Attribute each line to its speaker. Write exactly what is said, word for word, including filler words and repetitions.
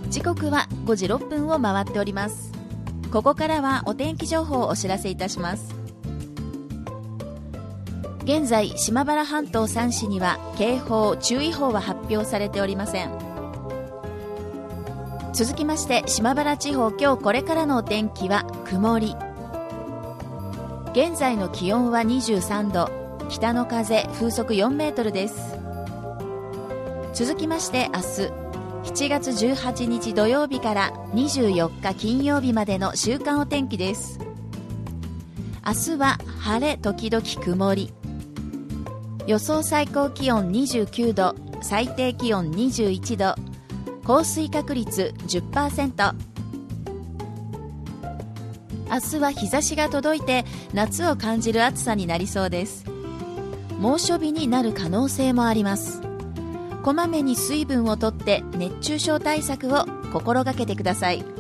Speaker 1: 時刻はごじろっぷんを回っております。ここからはお天気情報をお知らせいたします。現在、島原半島さん市には警報・注意報は発表されておりません。続きまして、島原地方今日これからのお天気は曇り。現在の気温はにじゅうさんど、北の風風速よんメートルです。続きまして明日しちがつじゅうはちにち土曜日からにじゅうよっか金曜日までの週間お天気です。明日は晴れ時々曇り。予想最高気温にじゅうきゅうど、最低気温にじゅういちど、降水確率 じゅっパーセント。 明日は日差しが届いて夏を感じる暑さになりそうです。猛暑日になる可能性もあります。こまめに水分をとって熱中症対策を心がけてください。